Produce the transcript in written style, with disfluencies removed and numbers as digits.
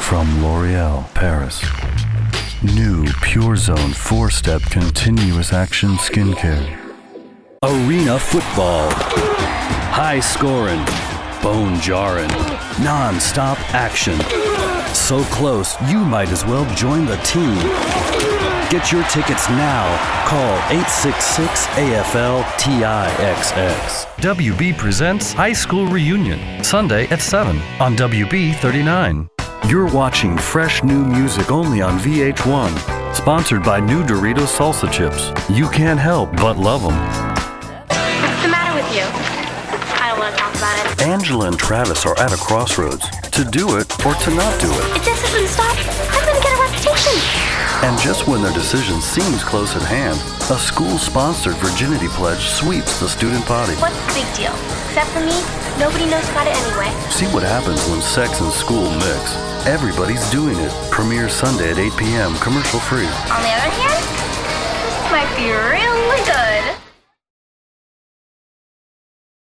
From L'Oreal Paris. New Pure Zone 4-Step Continuous Action Skincare. Arena football. High scoring. Bone jarring. Non-stop action. So close, you might as well join the team. Get your tickets now. Call 866-AFL-TIXX. WB presents High School Reunion, Sunday at 7 on WB 39. You're watching fresh new music only on VH1. Sponsored by new Doritos Salsa Chips. You can't help but love them. What's the matter with you? I don't want to talk about it. Angela and Travis are at a crossroads. To do it or to not do it. If this doesn't stop, I'm going to get a reputation. And just when their decision seems close at hand, a school-sponsored virginity pledge sweeps the student body. What's the big deal? Except for me, nobody knows about it anyway. See what happens when sex and school mix. Everybody's doing it. Premieres Sunday at 8 p.m. Commercial free. On the other hand, this might be really good.